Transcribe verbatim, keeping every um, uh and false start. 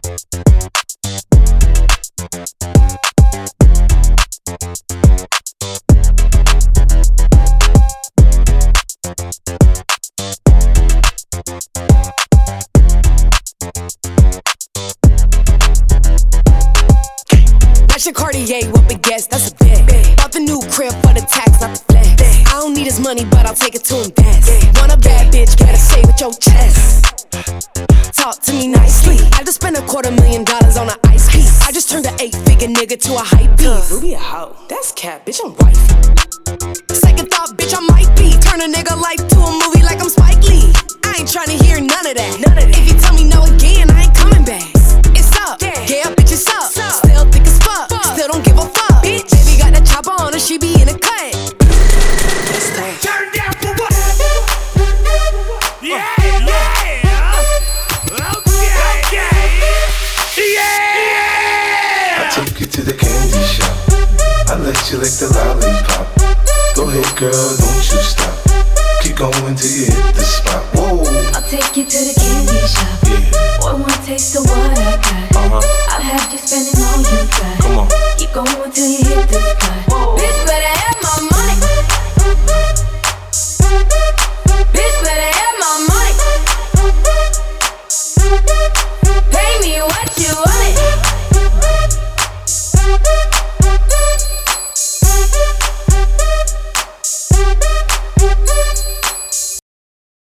Your Cartier with big gas, that's a bet. Bought the new crib for the tax, not the flex. I don't need his money, but I'll take it to invest. Want a bad bitch, gotta say with your chest. Talk to me nicely. I just spent a quarter million dollars on an ice piece. I just turned an eight-figure nigga to a hype beast. Ruby a hoe, that's cap, bitch, I'm white. Second thought, bitch, I might be. Turn a nigga life to a movie like I'm Spike Lee. I ain't tryna hear none of that. None of that. If you tell me no again, I ain't coming back. It's up, yeah, bitch, it's up. Still thick as fuck. Still don't give a fuck. Bitch, baby got that chopper on her, she be in a cut. Turn down for what? Yeah, yeah. Okay, yeah, yeah. I take you to the candy shop. I let you lick the lollipop. Go ahead, girl, don't you stop. Keep going till you hit the spot. Whoa. I'll take you to the candy shop. Yeah. Boy, one taste of what I got. Uh-huh. I'll have you spending all you got. Come on. Keep going till you hit the